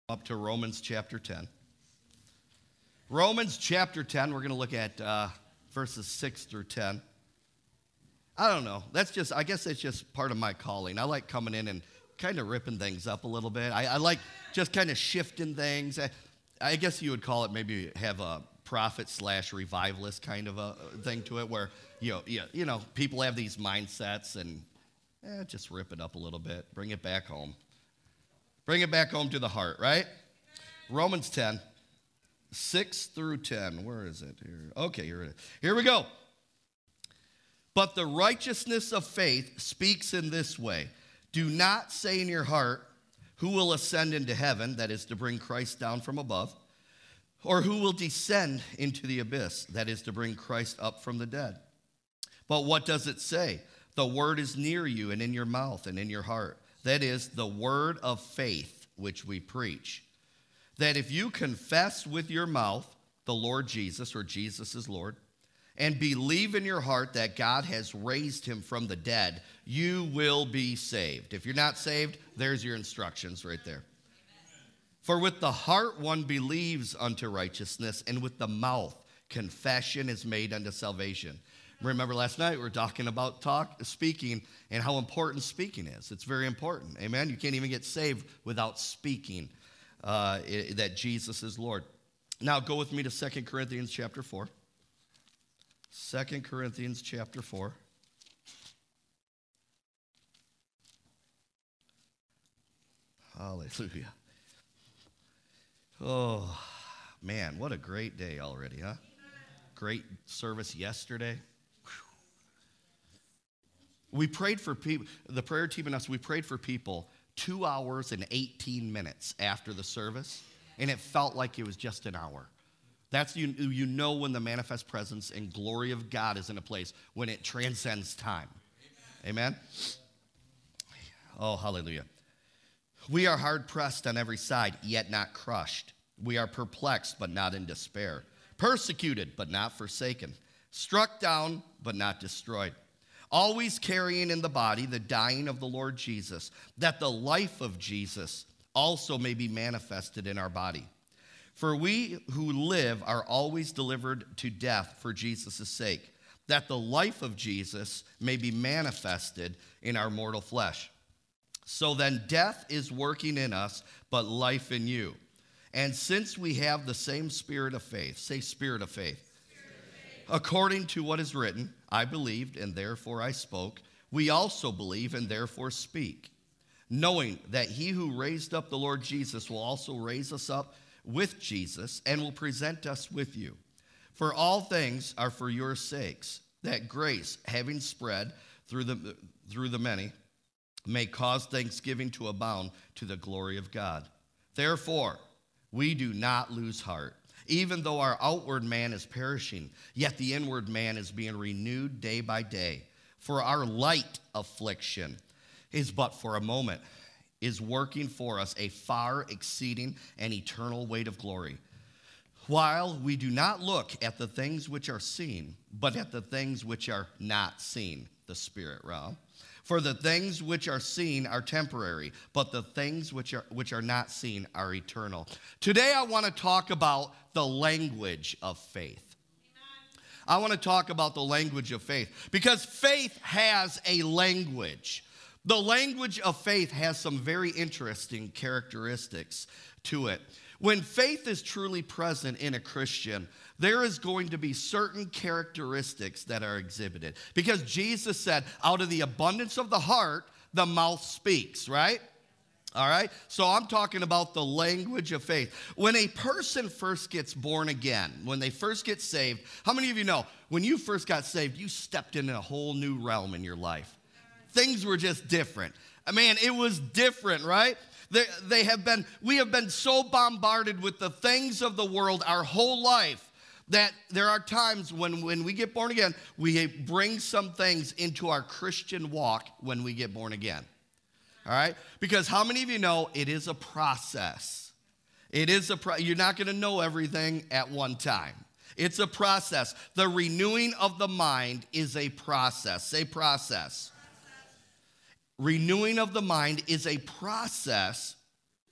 Up to Romans chapter 10. Romans chapter 10, we're going to look at verses 6 through 10. I don't know. I guess that's just part of my calling. I like coming in and kind of ripping things up a little bit. I like just kind of shifting things. I guess you would call it maybe have a prophet/revivalist kind of a thing to it where, you know, people have these mindsets and just rip it up a little bit, bring it back home. Bring it back home to the heart, right? Romans 10, 6 through 10. Where is it? Here. Okay, here it is. Here we go. But the righteousness of faith speaks in this way. Do not say in your heart, who will ascend into heaven, that is to bring Christ down from above, or who will descend into the abyss, that is to bring Christ up from the dead. But what does it say? The word is near you and in your mouth and in your heart. That is the word of faith which we preach. That if you confess with your mouth the Lord Jesus, or Jesus is Lord, and believe in your heart that God has raised him from the dead, you will be saved. If you're not saved, there's your instructions right there. For with the heart one believes unto righteousness, and with the mouth confession is made unto salvation. Remember last night we were talking about speaking and how important speaking is. It's very important. Amen. You can't even get saved without speaking that Jesus is Lord. Now go with me to 2 Corinthians chapter 4. 2 Corinthians chapter 4. Hallelujah. Oh, man, what a great day already, huh? Great service yesterday. We prayed for people, the prayer team and us, we prayed for people 2 hours and 18 minutes after the service, and it felt like it was just an hour. That's, you know when the manifest presence and glory of God is in a place, when it transcends time. Amen? Oh, hallelujah. We are hard pressed on every side, yet not crushed. We are perplexed, but not in despair. Persecuted, but not forsaken. Struck down, but not destroyed. Always carrying in the body the dying of the Lord Jesus, that the life of Jesus also may be manifested in our body. For we who live are always delivered to death for Jesus' sake, that the life of Jesus may be manifested in our mortal flesh. So then death is working in us, but life in you. And since we have the same spirit of faith, say spirit of faith. According to what is written, I believed and therefore I spoke. We also believe and therefore speak, knowing that he who raised up the Lord Jesus will also raise us up with Jesus and will present us with you. For all things are for your sakes, that grace, having spread through the many, may cause thanksgiving to abound to the glory of God. Therefore, we do not lose heart. Even though our outward man is perishing, yet the inward man is being renewed day by day. For our light affliction is but for a moment, is working for us a far exceeding and eternal weight of glory. While we do not look at the things which are seen, but at the things which are not seen, the Spirit realm. For the things which are seen are temporary, but the things which are not seen are eternal. Today I want to talk about the language of faith. I want to talk about the language of faith because faith has a language. The language of faith has some very interesting characteristics to it. When faith is truly present in a Christian, there is going to be certain characteristics that are exhibited. Because Jesus said, out of the abundance of the heart, the mouth speaks, right? All right? So I'm talking about the language of faith. When a person first gets born again, when they first get saved, how many of you know, when you first got saved, you stepped into a whole new realm in your life? Things were just different. Man, it was different, right? We have been so bombarded with the things of the world our whole life that there are times when we get born again, we bring some things into our Christian walk when we get born again. All right? Because how many of you know it is a process? You're not going to know everything at one time. It's a process. The renewing of the mind is a process. Say process. Renewing of the mind is a process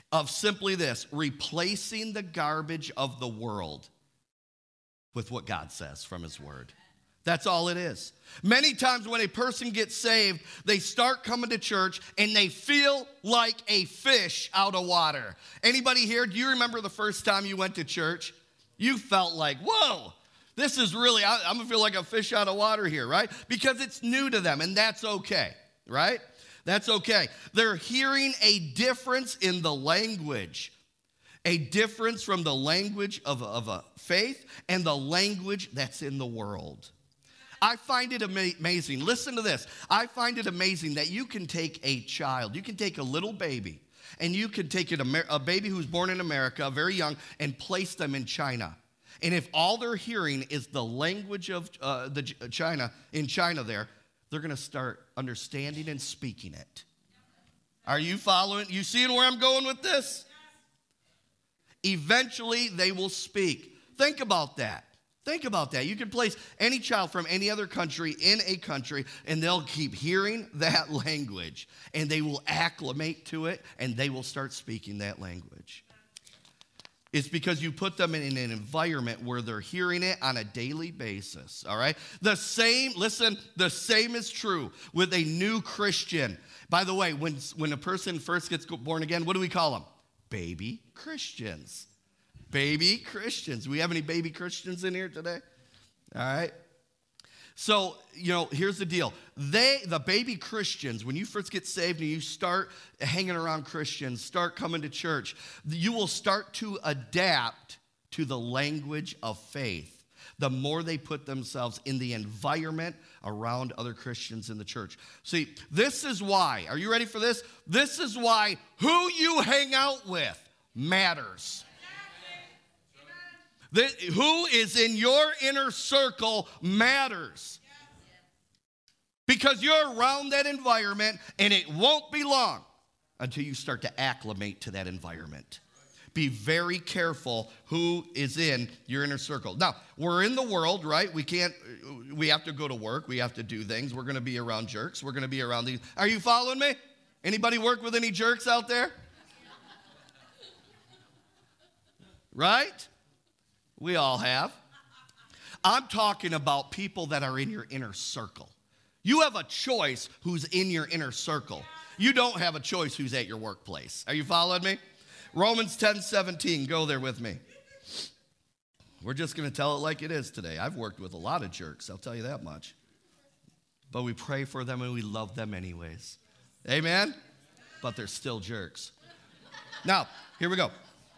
of simply this, replacing the garbage of the world with what God says from his word. That's all it is. Many times when a person gets saved, they start coming to church and they feel like a fish out of water. Anybody here, do you remember the first time you went to church? You felt like, whoa, this is really, I'm gonna feel like a fish out of water here, right? Because it's new to them, and that's okay, right? That's okay. They're hearing a difference in the language, a difference from the language of a faith and the language that's in the world. I find it amazing. Listen to this. I find it amazing that you can take a child, you can take a little baby, and you can take a baby who's born in America, very young, and place them in China. And if all they're hearing is the language of China there, they're going to start understanding and speaking it. Are you following? You seeing where I'm going with this? Eventually, they will speak. Think about that. Think about that. You can place any child from any other country in a country, and they'll keep hearing that language, and they will acclimate to it, and they will start speaking that language. It's because you put them in an environment where they're hearing it on a daily basis, all right? The same is true with a new Christian. By the way, when a person first gets born again, what do we call them? Baby Christians. Baby Christians. We have any baby Christians in here today? All right. So, here's the deal. The baby Christians, when you first get saved and you start hanging around Christians, start coming to church, you will start to adapt to the language of faith. The more they put themselves in the environment around other Christians in the church. See, this is why, are you ready for this? This is why who you hang out with matters. Who is in your inner circle matters. Because you're around that environment, and it won't be long until you start to acclimate to that environment. Be very careful who is in your inner circle. Now, we're in the world, right? We have to go to work. We have to do things. We're going to be around jerks. We're going to be around these. Are you following me? Anybody work with any jerks out there? Right? We all have. I'm talking about people that are in your inner circle. You have a choice who's in your inner circle. You don't have a choice who's at your workplace. Are you following me? Romans 10:17, go there with me. We're just going to tell it like it is today. I've worked with a lot of jerks, I'll tell you that much. But we pray for them and we love them anyways. Amen? But they're still jerks. Now, here we go.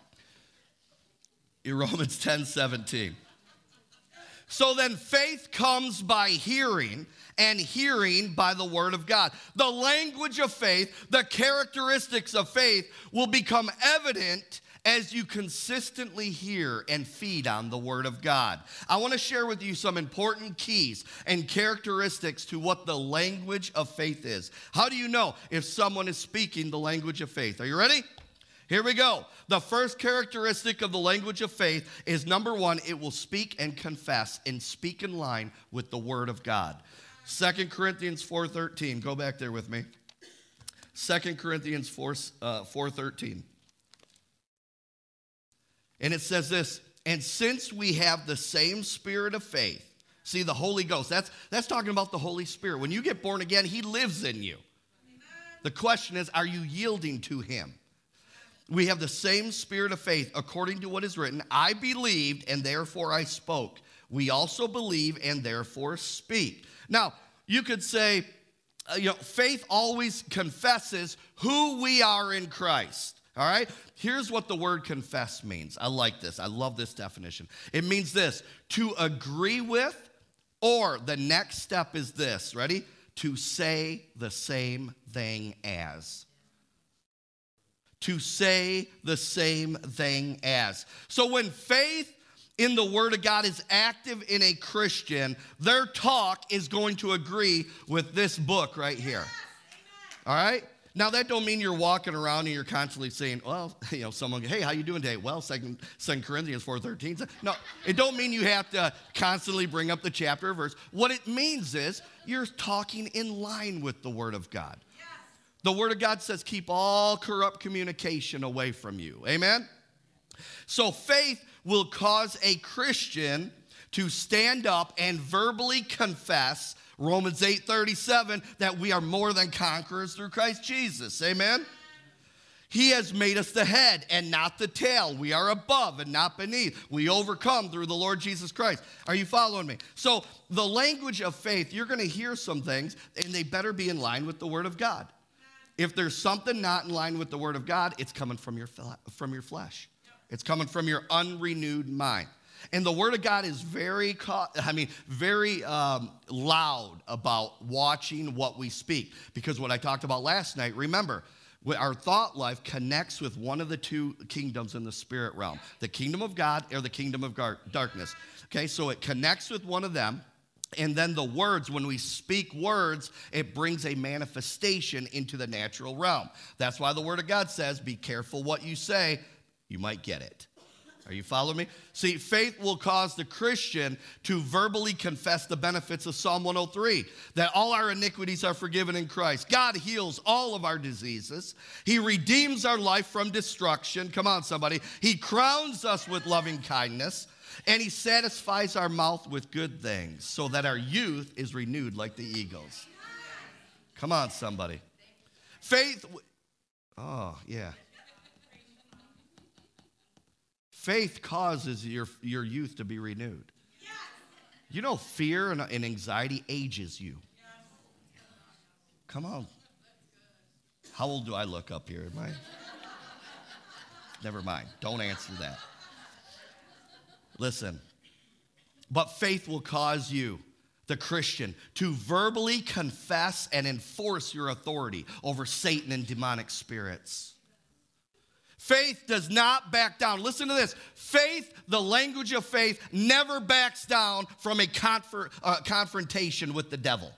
In Romans 10:17. So then faith comes by hearing, and hearing by the word of God. The language of faith, the characteristics of faith will become evident as you consistently hear and feed on the word of God. I want to share with you some important keys and characteristics to what the language of faith is. How do you know if someone is speaking the language of faith? Are you ready? Here we go. The first characteristic of the language of faith is, number one, it will speak and confess and speak in line with the word of God. 2 Corinthians 4:13. Go back there with me. 2 Corinthians 4:13. And it says this, and since we have the same spirit of faith, see the Holy Ghost, that's talking about the Holy Spirit. When you get born again, he lives in you. Amen. The question is, are you yielding to him? We have the same spirit of faith, according to what is written, I believed and therefore I spoke. We also believe and therefore speak. Now, you could say, faith always confesses who we are in Christ. All right? Here's what the word confess means. I like this. I love this definition. It means this, to agree with, or the next step is this. Ready? To say the same thing as. To say the same thing as. So when faith in the Word of God is active in a Christian, their talk is going to agree with this book right here. All right? Now, that don't mean you're walking around and you're constantly saying, well, someone, hey, how you doing today? Well, 2 Corinthians 4:13. No, it don't mean you have to constantly bring up the chapter or verse. What it means is you're talking in line with the Word of God. The Word of God says keep all corrupt communication away from you. Amen? So faith will cause a Christian to stand up and verbally confess Romans 8:37 that we are more than conquerors through Christ Jesus. Amen? He has made us the head and not the tail. We are above and not beneath. We overcome through the Lord Jesus Christ. Are you following me? So the language of faith, you're going to hear some things, and they better be in line with the Word of God. If there's something not in line with the Word of God, it's coming from your flesh. It's coming from your unrenewed mind. And the Word of God is very loud about watching what we speak. Because what I talked about last night, remember, our thought life connects with one of the two kingdoms in the spirit realm, the kingdom of God or the kingdom of darkness. Okay, so it connects with one of them. And then the words, when we speak words, it brings a manifestation into the natural realm. That's why the Word of God says, be careful what you say, you might get it. Are you following me? See, faith will cause the Christian to verbally confess the benefits of Psalm 103, that all our iniquities are forgiven in Christ. God heals all of our diseases. He redeems our life from destruction. Come on, somebody. He crowns us with loving kindness, and he satisfies our mouth with good things so that our youth is renewed like the eagles. Come on, somebody. Faith, oh, yeah. Faith causes your youth to be renewed. You know, fear and anxiety ages you. Come on. How old do I look up here? Am I? Never mind. Don't answer that. Listen. But faith will cause you, the Christian, to verbally confess and enforce your authority over Satan and demonic spirits. Faith does not back down. Listen to this. Faith, the language of faith, never backs down from a confrontation with the devil.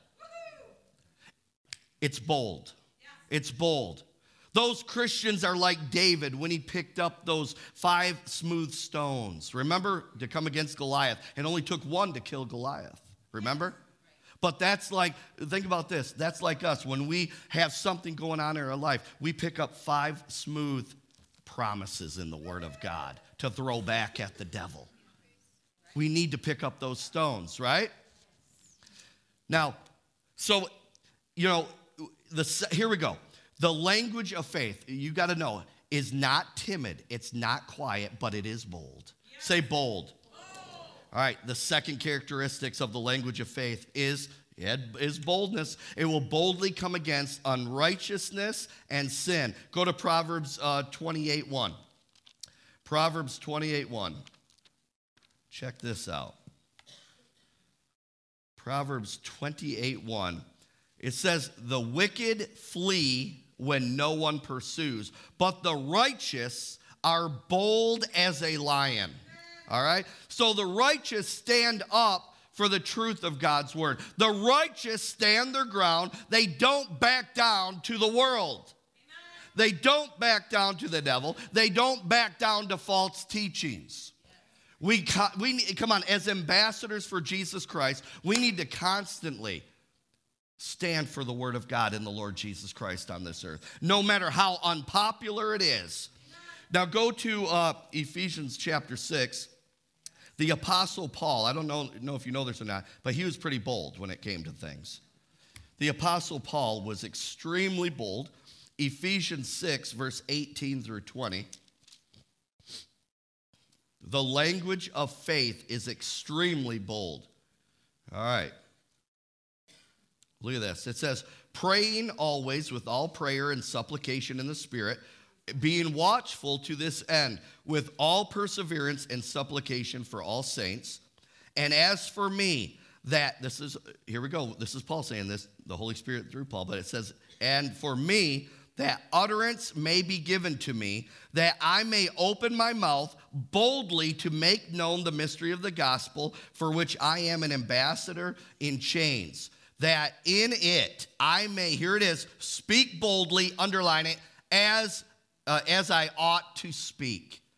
It's bold. It's bold. Those Christians are like David when he picked up those 5 smooth stones. Remember, to come against Goliath. It only took one to kill Goliath. Remember? But that's like, think about this. That's like us. When we have something going on in our life, we pick up 5 smooth promises in the Word of God to throw back at the devil. We need to pick up those stones, right? Now, so, you know, here we go. The language of faith, you got to know, is not timid. It's not quiet, but it is bold. Say bold. All right, the second characteristics of the language of faith is boldness. It will boldly come against unrighteousness and sin. Go to Proverbs 28:1. Proverbs 28:1. Check this out. Proverbs 28:1. It says, the wicked flee when no one pursues, but the righteous are bold as a lion. All right? So the righteous stand up for the truth of God's word. The righteous stand their ground. They don't back down to the world. They don't back down to the devil. They don't back down to false teachings. We come on, as ambassadors for Jesus Christ, we need to constantly stand for the word of God and the Lord Jesus Christ on this earth, no matter how unpopular it is. Now go to Ephesians chapter 6. The Apostle Paul, I don't know if you know this or not, but he was pretty bold when it came to things. The Apostle Paul was extremely bold. Ephesians 6, verse 18 through 20. The language of faith is extremely bold. All right. Look at this. It says, praying always with all prayer and supplication in the Spirit, being watchful to this end, with all perseverance and supplication for all saints. And as for me, here we go. This is Paul saying this, the Holy Spirit through Paul, but it says, and for me, that utterance may be given to me, that I may open my mouth boldly to make known the mystery of the gospel, for which I am an ambassador in chains, that in it I may, here it is, speak boldly, underline it, as I ought to speak.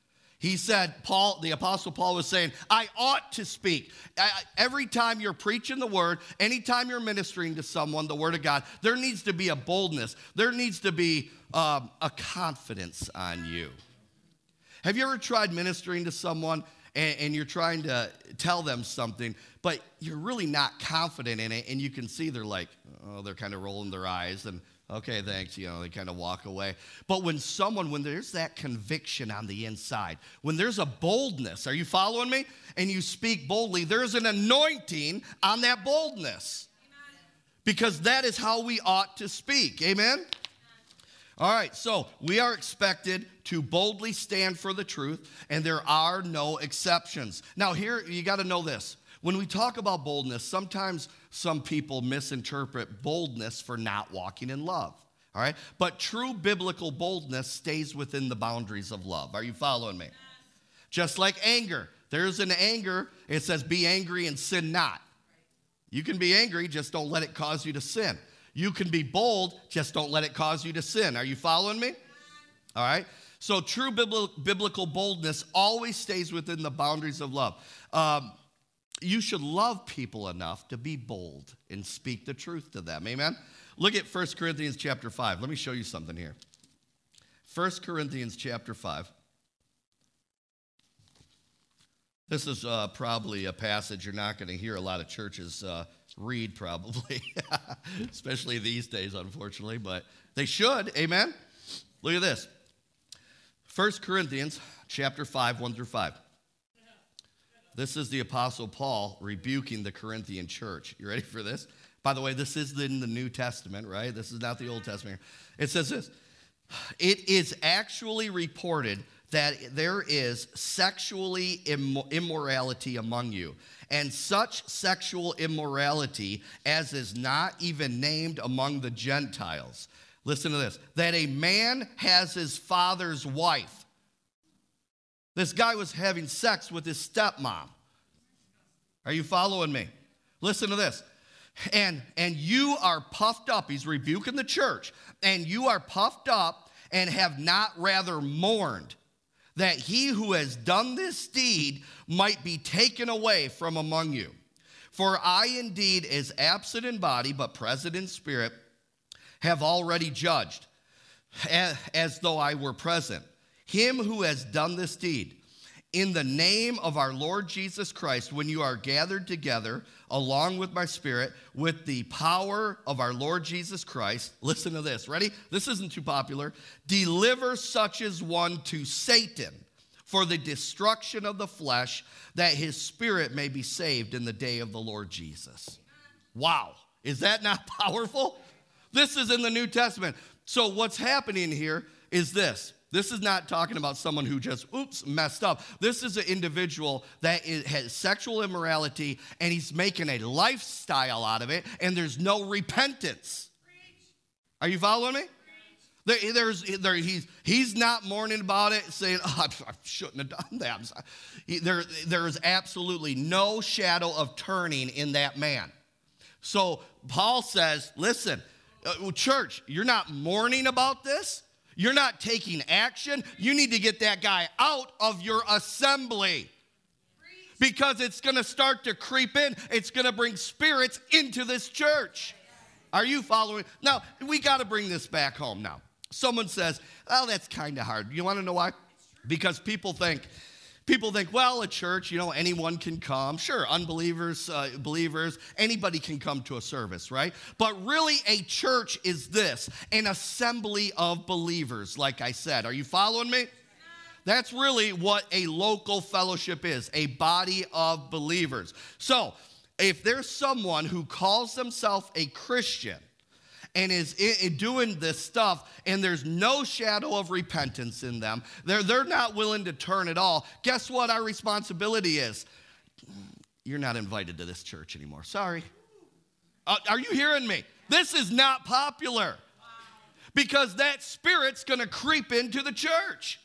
He said, the Apostle Paul was saying, I ought to speak. Every time you're preaching the word, anytime you're ministering to someone, the word of God, there needs to be a boldness. There needs to be a confidence on you. Have you ever tried ministering to someone and you're trying to tell them something, but you're really not confident in it, and you can see they're like, oh, they're kind of rolling their eyes, and okay, thanks, they kind of walk away. But when there's that conviction on the inside, when there's a boldness, are you following me? And you speak boldly, there's an anointing on that boldness. Amen. Because that is how we ought to speak. Amen? All right, so we are expected to boldly stand for the truth, and there are no exceptions. Now here, you got to know this. When we talk about boldness, sometimes some people misinterpret boldness for not walking in love, all right? But true biblical boldness stays within the boundaries of love. Are you following me? Just like anger. There's an anger, it says be angry and sin not. You can be angry, just don't let it cause you to sin. You can be bold, just don't let it cause you to sin. Are you following me? All right? So true biblical boldness always stays within the boundaries of love. You should love people enough to be bold and speak the truth to them. Amen? Look at 1 Corinthians chapter 5. Let me show you something here. 1 Corinthians chapter 5. This is probably a passage you're not going to hear a lot of churches read probably, especially these days, unfortunately, but they should. Amen? Look at this. 1 Corinthians chapter 5, 1 through 5. This is the Apostle Paul rebuking the Corinthian church. You ready for this? By the way, this is in the New Testament, right? This is not the Old Testament. It says this. It is actually reported that there is sexually immorality among you, and such sexual immorality as is not even named among the Gentiles. Listen to this. That a man has his father's wife. This guy was having sex with his stepmom. Are you following me? Listen to this. And you are puffed up. He's rebuking the church. And you are puffed up and have not rather mourned that he who has done this deed might be taken away from among you. For I indeed, as absent in body but present in spirit, have already judged, as though I were present, him who has done this deed. In the name of our Lord Jesus Christ, when you are gathered together, along with my spirit, with the power of our Lord Jesus Christ, listen to this, ready? This isn't too popular. Deliver such as one to Satan for the destruction of the flesh, that his spirit may be saved in the day of the Lord Jesus. Wow, is that not powerful? This is in the New Testament. So what's happening here is this. This is not talking about someone who just, messed up. This is an individual that has sexual immorality, and he's making a lifestyle out of it, and there's no repentance. Are you following me? He's not mourning about it, saying, I shouldn't have done that. There is absolutely no shadow of turning in that man. So Paul says, listen, church, you're not mourning about this? You're not taking action. You need to get that guy out of your assembly, because it's going to start to creep in. It's going to bring spirits into this church. Are you following? Now, we got to bring this back home now. Someone says, oh, that's kind of hard. You want to know why? Because people think, well, a church, anyone can come. Sure, unbelievers, believers, anybody can come to a service, right? But really, a church is this, an assembly of believers, like I said. Are you following me? That's really what a local fellowship is, a body of believers. So, if there's someone who calls themselves a Christian and is doing this stuff, and there's no shadow of repentance in them, they're not willing to turn at all, guess what our responsibility is? You're not invited to this church anymore. Sorry. Are you hearing me? This is not popular, because that spirit's going to creep into the church.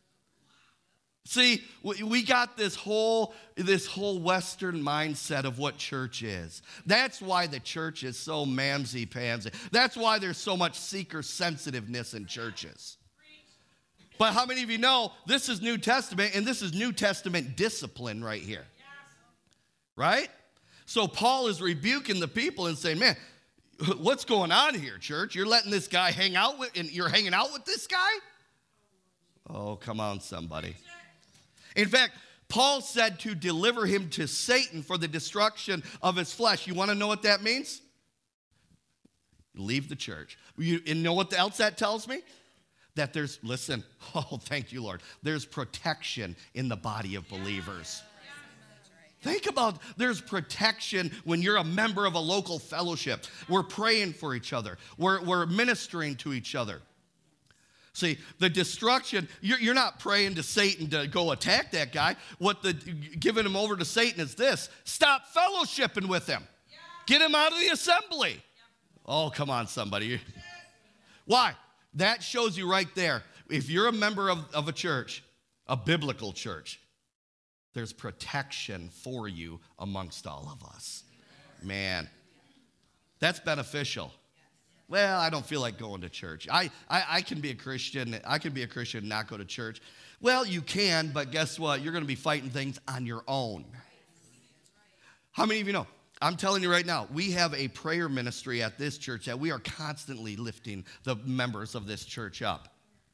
See, we got this whole Western mindset of what church is. That's why the church is so mamsy-pamsy. That's why there's so much seeker sensitiveness in churches. But how many of you know this is New Testament, and this is New Testament discipline right here? Right? So Paul is rebuking the people and saying, man, what's going on here, church? You're letting this guy hang out with, and you're hanging out with this guy? Oh, come on, somebody. In fact, Paul said to deliver him to Satan for the destruction of his flesh. You want to know what that means? Leave the church. And know what else that tells me? That there's, listen, oh, thank you, Lord. There's protection in the body of believers. Think about, there's protection when you're a member of a local fellowship. We're praying for each other. We're ministering to each other. See, the destruction, you're not praying to Satan to go attack that guy. Giving him over to Satan is this: stop fellowshipping with him. Get him out of the assembly. Oh, come on, somebody. Why? That shows you right there. If you're a member of a church, a biblical church, there's protection for you amongst all of us. Man, that's beneficial. Well, I don't feel like going to church. I can be a Christian. I can be a Christian and not go to church. Well, you can, but guess what? You're going to be fighting things on your own. How many of you know? I'm telling you right now, we have a prayer ministry at this church that we are constantly lifting the members of this church up.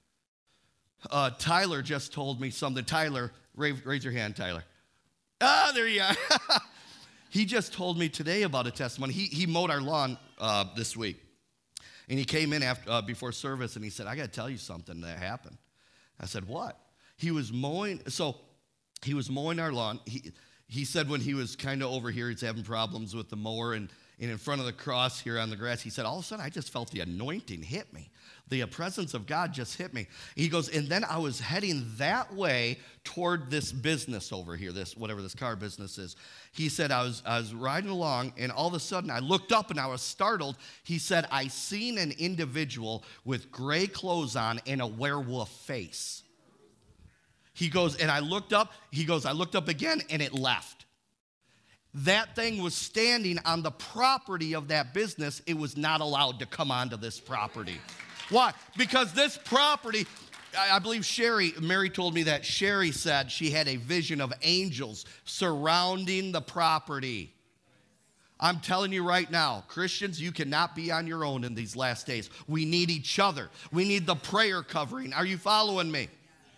Tyler just told me something. Tyler, raise your hand, Tyler. Ah, there you are. He just told me today about a testimony. He mowed our lawn this week. And he came in before service, and he said, I got to tell you something that happened. I said, what? He was mowing our lawn. He said when he was kind of over here, he's having problems with the mower, and in front of the cross here on the grass, he said, all of a sudden, I just felt the anointing hit me. The presence of God just hit me. He goes, and then I was heading that way toward this business over here, whatever this car business is. He said, I was riding along, and all of a sudden, I looked up, and I was startled. He said, I seen an individual with gray clothes on and a werewolf face. He goes, and I looked up. He goes, I looked up again, and it left. That thing was standing on the property of that business. It was not allowed to come onto this property. Why? Because this property, I believe Mary told me that Sherry said she had a vision of angels surrounding the property. I'm telling you right now, Christians, you cannot be on your own in these last days. We need each other. We need the prayer covering. Are you following me?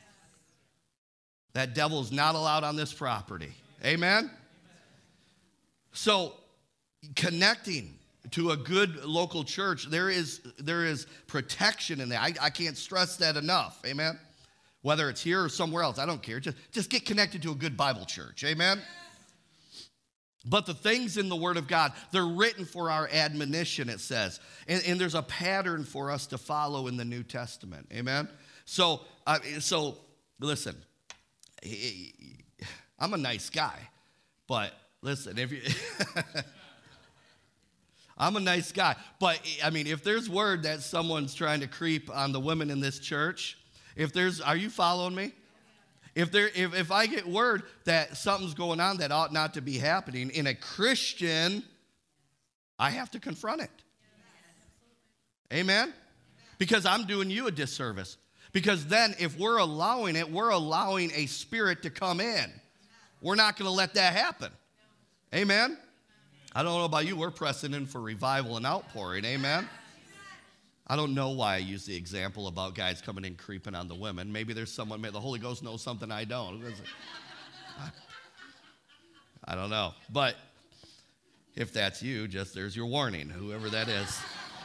That devil is not allowed on this property. Amen? So, connecting to a good local church, there is protection in that. I can't stress that enough. Amen? Whether it's here or somewhere else, I don't care. Just get connected to a good Bible church. Amen? But the things in the Word of God, they're written for our admonition, it says. And there's a pattern for us to follow in the New Testament. Amen? So listen, I'm a nice guy, but listen, I'm a nice guy, but I mean, if there's word that someone's trying to creep on the women in this church, are you following me? If I get word that something's going on that ought not to be happening in a Christian, I have to confront it. Amen? Because I'm doing you a disservice. Because then if we're allowing it, we're allowing a spirit to come in. We're not going to let that happen. Amen? I don't know about you. We're pressing in for revival and outpouring. Amen? I don't know why I use the example about guys coming in creeping on the women. Maybe there's someone, the Holy Ghost knows something I don't. I don't know. But if that's you, there's your warning, whoever that is.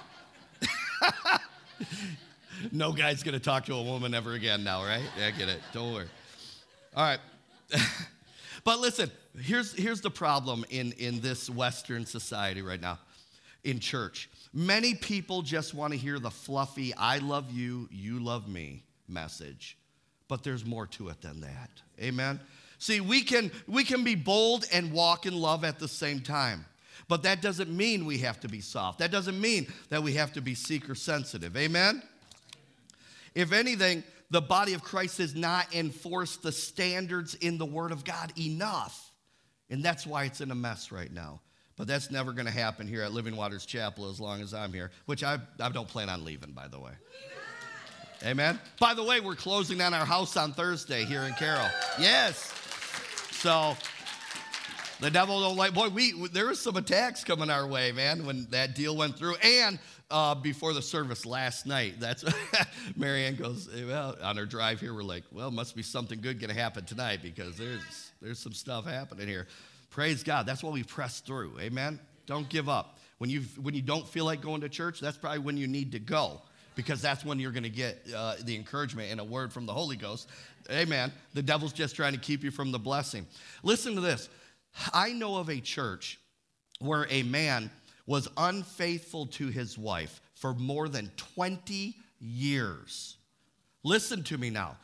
No guy's going to talk to a woman ever again now, right? Yeah, I get it. Don't worry. All right. But listen, here's the problem in this Western society right now, in church. Many people just want to hear the fluffy, I love you, you love me message. But there's more to it than that. Amen? See, we can be bold and walk in love at the same time. But that doesn't mean we have to be soft. That doesn't mean that we have to be seeker sensitive. Amen? If anything, the body of Christ has not enforced the standards in the Word of God enough. And that's why it's in a mess right now. But that's never going to happen here at Living Waters Chapel as long as I'm here, which I don't plan on leaving, by the way. Amen. By the way, we're closing on our house on Thursday here in Carroll. Yes. So the devil don't like, boy, there was some attacks coming our way, man, when that deal went through. And before the service last night, that's Marianne goes, well, on her drive here, we're like, well, must be something good going to happen tonight because there's some stuff happening here. Praise God. That's why we press through. Amen. Don't give up. When you don't feel like going to church, that's probably when you need to go, because that's when you're going to get the encouragement and a word from the Holy Ghost. Amen. The devil's just trying to keep you from the blessing. Listen to this. I know of a church where a man was unfaithful to his wife for more than 20 years. Listen to me now.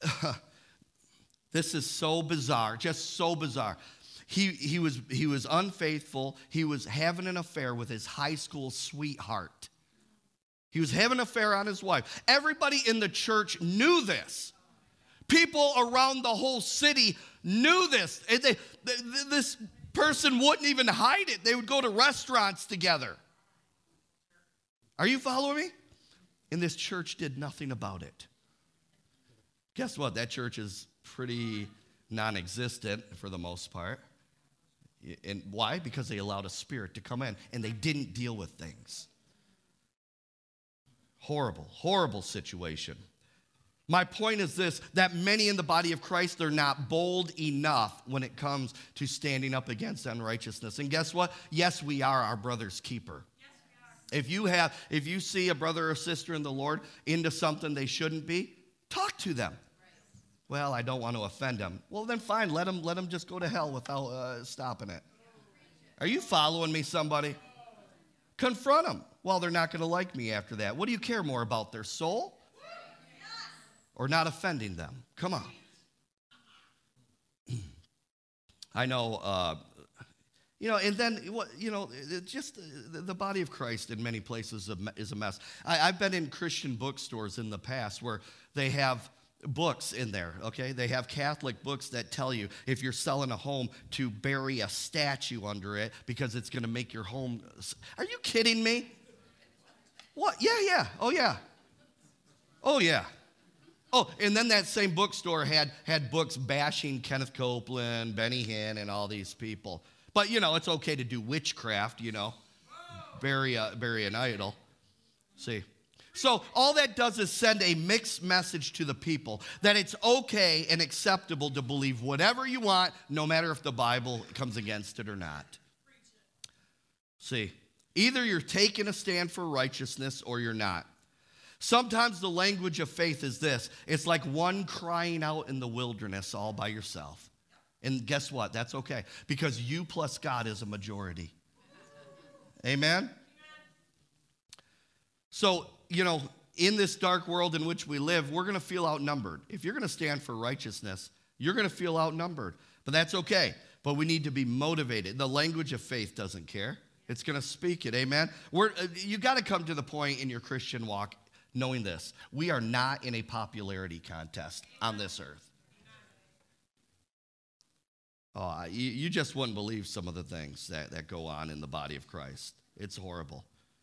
This is so bizarre, just so bizarre. He was unfaithful. He was having an affair with his high school sweetheart. He was having an affair on his wife. Everybody in the church knew this. People around the whole city knew this. This person wouldn't even hide it. They would go to restaurants together. Are you following me? And this church did nothing about it. Guess what? That church is pretty non-existent for the most part. And why? Because they allowed a spirit to come in and they didn't deal with things. Horrible, horrible situation. My point is this, that many in the body of Christ, they're not bold enough when it comes to standing up against unrighteousness. And guess what? Yes, we are our brother's keeper. Yes, we are. If you see a brother or sister in the Lord into something they shouldn't be, talk to them. Right. Well, I don't want to offend them. Well, then fine, let them just go to hell without stopping it. Are you following me, somebody? Confront them. Well, they're not going to like me after that. What do you care more about, their soul or not offending them? Come on. I know, and then, just the body of Christ in many places is a mess. I've been in Christian bookstores in the past where they have books in there, okay? They have Catholic books that tell you if you're selling a home to bury a statue under it because it's going to make your home. Are you kidding me? What? Yeah. Oh, yeah. Oh, and then that same bookstore had books bashing Kenneth Copeland, Benny Hinn, and all these people. But, it's okay to do witchcraft, bury an idol. See? So all that does is send a mixed message to the people that it's okay and acceptable to believe whatever you want, no matter if the Bible comes against it or not. See, either you're taking a stand for righteousness or you're not. Sometimes the language of faith is this. It's like one crying out in the wilderness all by yourself. And guess what? That's okay, because you plus God is a majority. Amen? So, in this dark world in which we live, we're going to feel outnumbered. If you're going to stand for righteousness, you're going to feel outnumbered. But that's okay. But we need to be motivated. The language of faith doesn't care. It's going to speak it. Amen? You got to come to the point in your Christian walk knowing this. We are not in a popularity contest on this earth. Oh, you just wouldn't believe some of the things that go on in the body of Christ. It's horrible.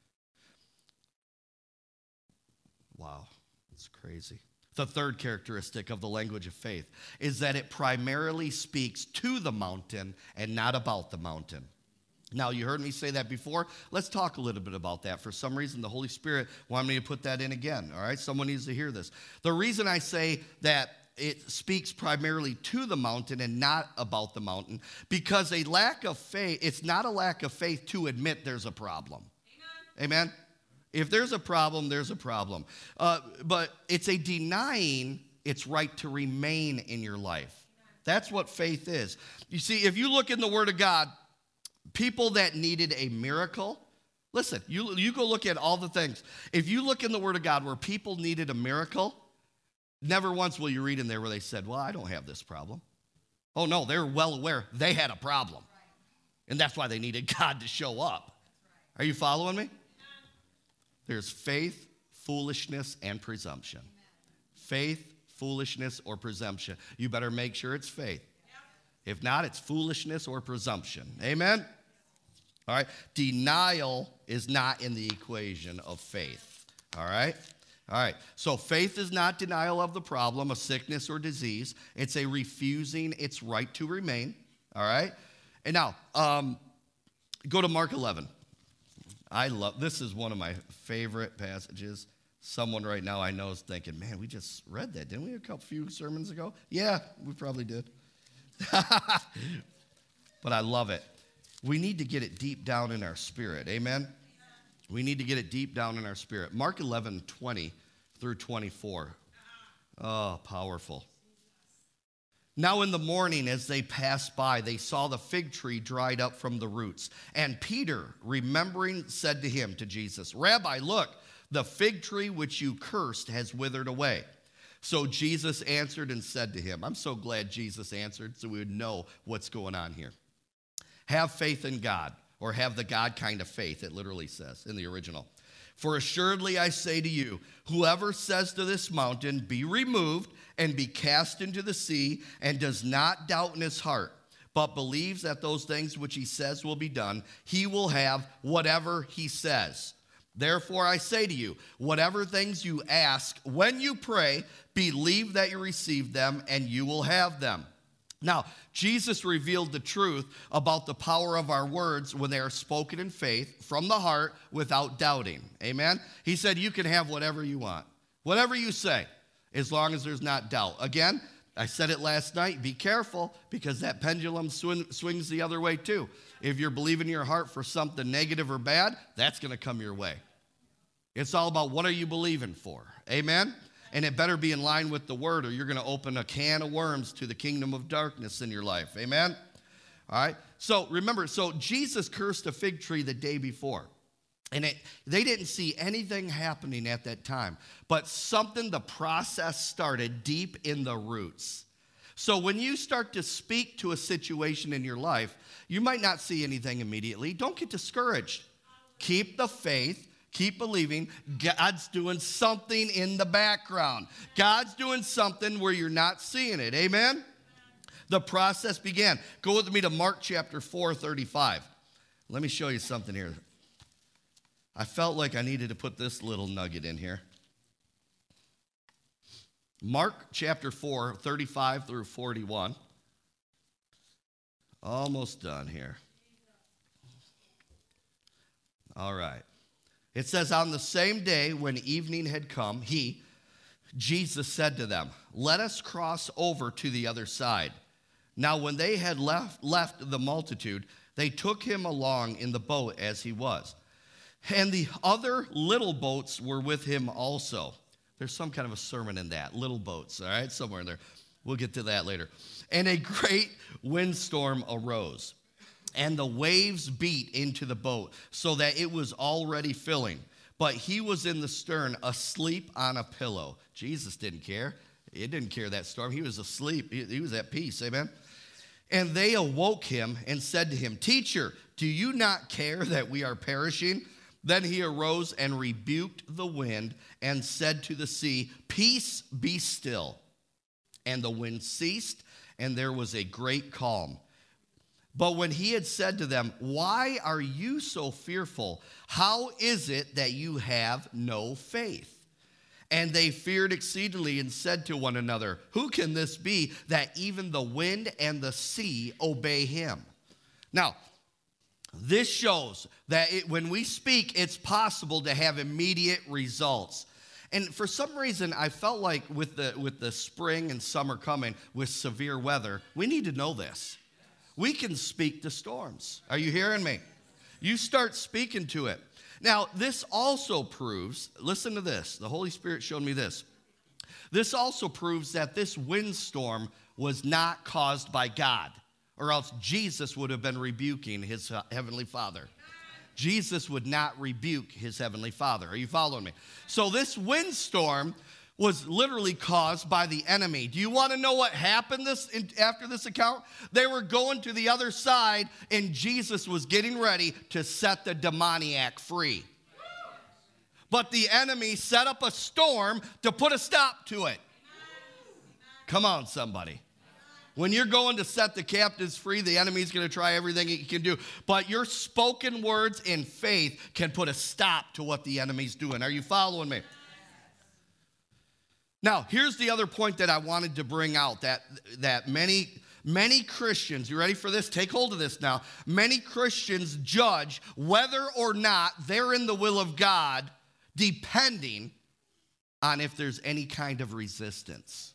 Wow, it's crazy. The third characteristic of the language of faith is that it primarily speaks to the mountain and not about the mountain. Now, you heard me say that before. Let's talk a little bit about that. For some reason, the Holy Spirit wanted me to put that in again, all right? Someone needs to hear this. The reason I say that it speaks primarily to the mountain and not about the mountain, because a lack of faith, it's not a lack of faith to admit there's a problem. Amen? If there's a problem, there's a problem. But it's a denying its right to remain in your life. That's what faith is. You see, if you look in the Word of God, people that needed a miracle, listen, you go look at all the things. If you look in the Word of God where people needed a miracle, never once will you read in there where they said, well, I don't have this problem. Oh, no, they're well aware they had a problem. And that's why they needed God to show up. Are you following me? There's faith, foolishness, and presumption. Faith, foolishness, or presumption. You better make sure it's faith. If not, it's foolishness or presumption. Amen? All right? Denial is not in the equation of faith. All right? All right, so faith is not denial of the problem, a sickness or disease. It's a refusing its right to remain, all right? And now, go to Mark 11. This is one of my favorite passages. Someone right now I know is thinking, man, we just read that, didn't we, a few sermons ago? Yeah, we probably did. But I love it. We need to get it deep down in our spirit, amen? We need to get it deep down in our spirit. Mark 11, 20 through 24. Oh, powerful. Now in the morning, as they passed by, they saw the fig tree dried up from the roots. And Peter, remembering, said to him, to Jesus, Rabbi, look, the fig tree which you cursed has withered away. So Jesus answered and said to him, I'm so glad Jesus answered so we would know what's going on here. Have faith in God. Or have the God kind of faith, it literally says in the original. For assuredly I say to you, whoever says to this mountain, be removed and be cast into the sea, and does not doubt in his heart, but believes that those things which he says will be done, he will have whatever he says. Therefore I say to you, whatever things you ask when you pray, believe that you receive them, and you will have them. Now, Jesus revealed the truth about the power of our words when they are spoken in faith from the heart without doubting. Amen? He said you can have whatever you want, whatever you say, as long as there's not doubt. Again, I said it last night, be careful because that pendulum swings the other way too. If you're believing in your heart for something negative or bad, that's going to come your way. It's all about what are you believing for. Amen? And it better be in line with the word or you're going to open a can of worms to the kingdom of darkness in your life. Amen? All right? So remember, Jesus cursed a fig tree the day before. And they didn't see anything happening at that time. But the process started deep in the roots. So when you start to speak to a situation in your life, you might not see anything immediately. Don't get discouraged. Keep the faith. Keep believing. God's doing something in the background. God's doing something where you're not seeing it. Amen? The process began. Go with me to Mark chapter 4:35. Let me show you something here. I felt like I needed to put this little nugget in here. Mark chapter 4:35 through 41. Almost done here. All right. It says, on the same day when evening had come, Jesus said to them, let us cross over to the other side. Now when they had left the multitude, they took him along in the boat as he was. And the other little boats were with him also. There's some kind of a sermon in that, little boats, all right, somewhere in there. We'll get to that later. And a great windstorm arose. And the waves beat into the boat so that it was already filling. But he was in the stern, asleep on a pillow. Jesus didn't care. He didn't care that storm. He was asleep. He was at peace. Amen? And they awoke him and said to him, Teacher, do you not care that we are perishing? Then he arose and rebuked the wind and said to the sea, Peace, be still. And the wind ceased, and there was a great calm. But when he had said to them, Why are you so fearful? How is it that you have no faith? And they feared exceedingly and said to one another, Who can this be that even the wind and the sea obey him? Now, this shows that when we speak, it's possible to have immediate results. And for some reason, I felt like with the spring and summer coming with severe weather, we need to know this. We can speak to storms. Are you hearing me? You start speaking to it. Now, this also proves, listen to this. The Holy Spirit showed me this. This also proves that this windstorm was not caused by God, or else Jesus would have been rebuking his heavenly Father. Jesus would not rebuke his heavenly Father. Are you following me? So this windstorm was literally caused by the enemy. Do you want to know what happened after this account? They were going to the other side, and Jesus was getting ready to set the demoniac free. But the enemy set up a storm to put a stop to it. Come on, somebody. When you're going to set the captives free, the enemy's going to try everything he can do. But your spoken words in faith can put a stop to what the enemy's doing. Are you following me? Now, here's the other point that I wanted to bring out, that many Christians, you ready for this? Take hold of this now. Many Christians judge whether or not they're in the will of God depending on if there's any kind of resistance.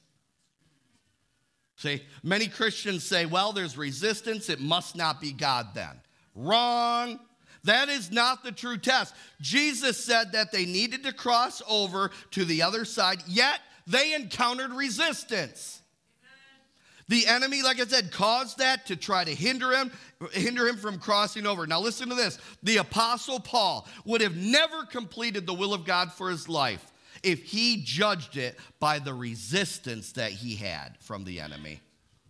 See, many Christians say, well, there's resistance, it must not be God then. Wrong. That is not the true test. Jesus said that they needed to cross over to the other side, yet they encountered resistance. The enemy, like I said, caused that to try to hinder him from crossing over. Now listen to this. The Apostle Paul would have never completed the will of God for his life if he judged it by the resistance that he had from the enemy.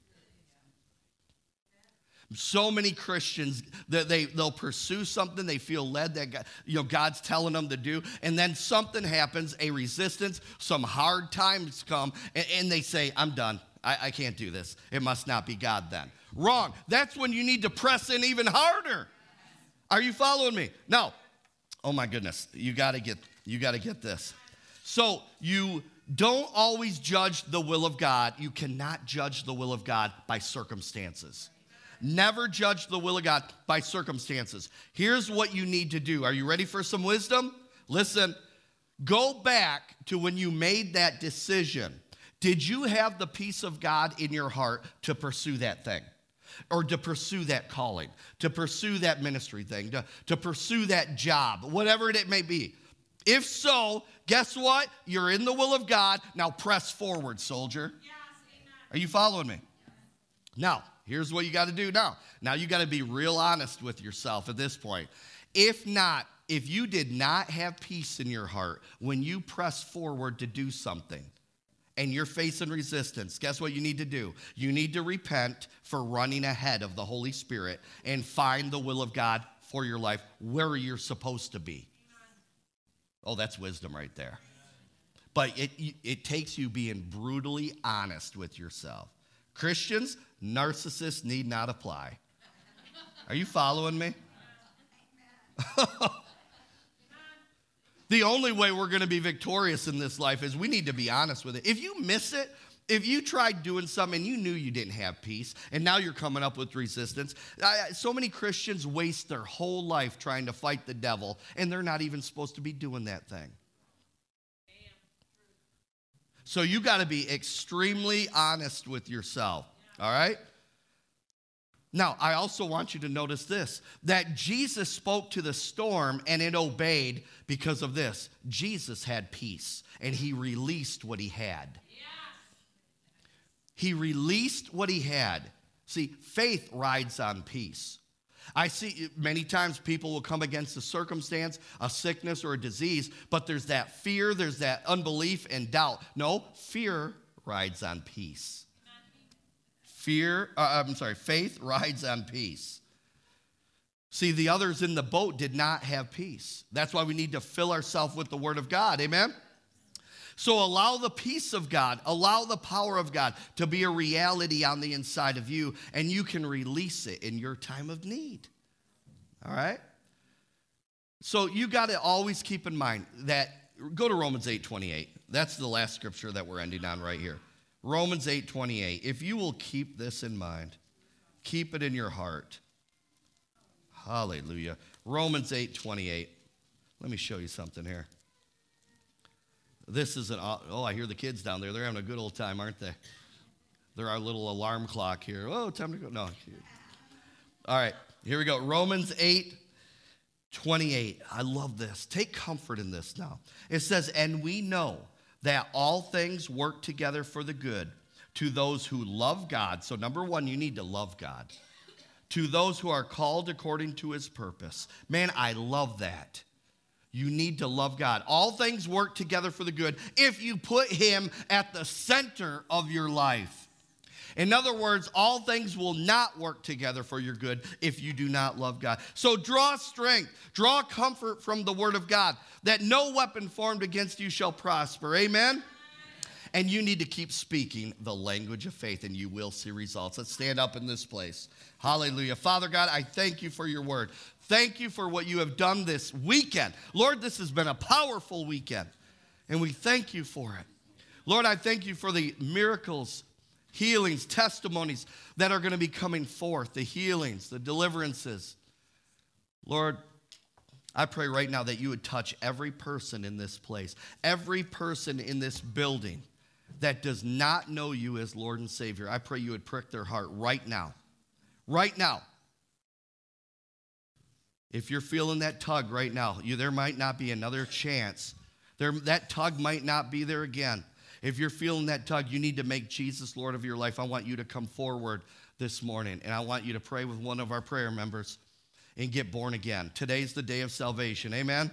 So many Christians, they'll pursue something they feel led that God's telling them to do, and then something happens, a resistance, some hard times come, and they say, I'm done. I can't do this. It must not be God then. Wrong. That's when you need to press in even harder. Are you following me? Now, oh my goodness, you got to get this. So you don't always judge the will of God. You cannot judge the will of God by circumstances. Never judge the will of God by circumstances. Here's what you need to do. Are you ready for some wisdom? Listen, go back to when you made that decision. Did you have the peace of God in your heart to pursue that thing? Or to pursue that calling, to pursue that ministry thing, to pursue that job, whatever it may be? If so, guess what? You're in the will of God. Now press forward, soldier. Yes, amen. Are you following me? Yes. Now, here's what you got to do now. Now you got to be real honest with yourself at this point. If you did not have peace in your heart when you press forward to do something and you're facing resistance, guess what you need to do? You need to repent for running ahead of the Holy Spirit and find the will of God for your life where you're supposed to be. Oh, that's wisdom right there. But it takes you being brutally honest with yourself. Christians, narcissists need not apply. Are you following me? The only way we're going to be victorious in this life is we need to be honest with it. If you miss it, if you tried doing something and you knew you didn't have peace, and now you're coming up with resistance, so many Christians waste their whole life trying to fight the devil, and they're not even supposed to be doing that thing. So you got to be extremely honest with yourself, all right? Now, I also want you to notice this, that Jesus spoke to the storm and it obeyed because of this. Jesus had peace, and he released what he had. He released what he had. See, faith rides on peace. I see many times people will come against a circumstance, a sickness, or a disease, but there's that fear, there's that unbelief and doubt. No, fear rides on peace. Faith rides on peace. See, the others in the boat did not have peace. That's why we need to fill ourselves with the Word of God. Amen? So allow the peace of God, allow the power of God to be a reality on the inside of you, and you can release it in your time of need. All right? So you got to always keep in mind that, go to Romans 8:28. That's the last scripture that we're ending on right here. Romans 8:28. If you will keep this in mind, keep it in your heart. Hallelujah. Romans 8:28. Let me show you something here. This is I hear the kids down there. They're having a good old time, aren't they? They're our little alarm clock here. Oh, time to go. No. All right, here we go. Romans 8:28. I love this. Take comfort in this now. It says, and we know that all things work together for the good to those who love God. So number one, you need to love God. To those who are called according to his purpose. Man, I love that. You need to love God. All things work together for the good if you put him at the center of your life. In other words, all things will not work together for your good if you do not love God. So draw strength, draw comfort from the word of God, that no weapon formed against you shall prosper. Amen? And you need to keep speaking the language of faith, and you will see results. Let's stand up in this place. Hallelujah. Father God, I thank you for your word. Thank you for what you have done this weekend. Lord, this has been a powerful weekend, and we thank you for it. Lord, I thank you for the miracles, healings, testimonies that are going to be coming forth, the healings, the deliverances. Lord, I pray right now that you would touch every person in this place, every person in this building that does not know you as Lord and Savior. I pray you would prick their heart right now. Right now. If you're feeling that tug right now, there might not be another chance. That tug might not be there again. If you're feeling that tug, you need to make Jesus Lord of your life. I want you to come forward this morning, and I want you to pray with one of our prayer members and get born again. Today's the day of salvation. Amen?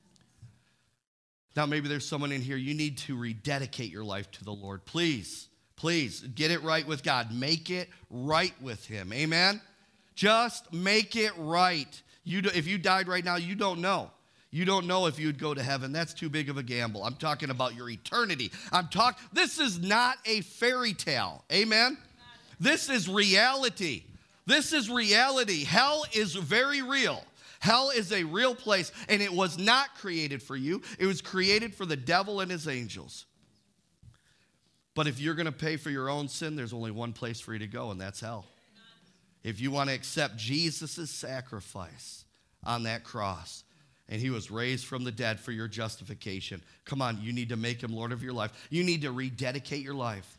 Now, maybe there's someone in here, you need to rededicate your life to the Lord. Please, please, get it right with God. Make it right with him. Amen? Just make it right. If you died right now, you don't know. You don't know if you'd go to heaven. That's too big of a gamble. I'm talking about your eternity. This is not a fairy tale. Amen? This is reality. This is reality. Hell is very real. Hell is a real place, and it was not created for you. It was created for the devil and his angels. But if you're going to pay for your own sin, there's only one place for you to go, and that's hell. If you want to accept Jesus' sacrifice on that cross, and he was raised from the dead for your justification, come on, you need to make him Lord of your life. You need to rededicate your life.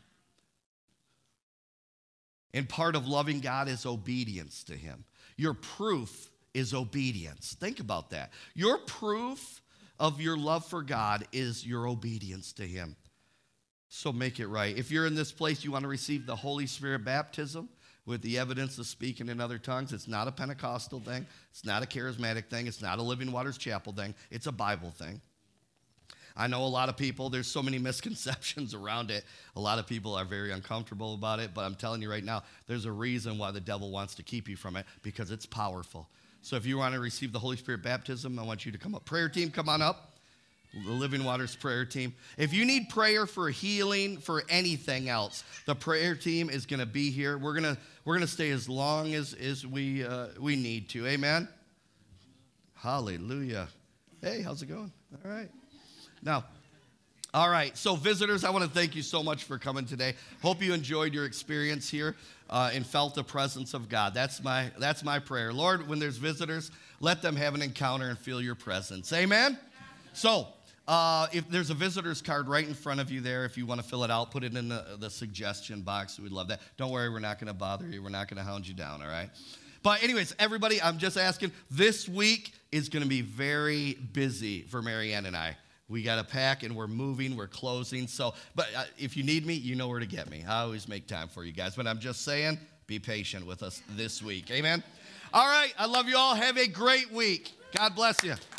And part of loving God is obedience to him. Your proof is obedience. Think about that. Your proof of your love for God is your obedience to him. So make it right. If you're in this place, you want to receive the Holy Spirit baptism with the evidence of speaking in other tongues. It's not a Pentecostal thing. It's not a charismatic thing. It's not a Living Waters Chapel thing. It's a Bible thing. I know a lot of people, there's so many misconceptions around it. A lot of people are very uncomfortable about it, but I'm telling you right now, there's a reason why the devil wants to keep you from it, because it's powerful. So if you want to receive the Holy Spirit baptism, I want you to come up. Prayer team, come on up. The Living Waters prayer team. If you need prayer for healing, for anything else, the prayer team is going to be here. We're gonna stay as long as we need to. Amen? Hallelujah. Hey, how's it going? All right. Now, all right, so visitors, I want to thank you so much for coming today. Hope you enjoyed your experience here and felt the presence of God. That's my prayer. Lord, when there's visitors, let them have an encounter and feel your presence. Amen? So, if there's a visitor's card right in front of you there, if you want to fill it out, put it in the suggestion box. We'd love that. Don't worry, we're not going to bother you. We're not going to hound you down, all right? But anyways, everybody, I'm just asking, this week is going to be very busy for Marianne and I. We got to pack, and we're moving, we're closing. So, but if you need me, you know where to get me. I always make time for you guys. But I'm just saying, be patient with us this week. Amen? All right, I love you all. Have a great week. God bless you.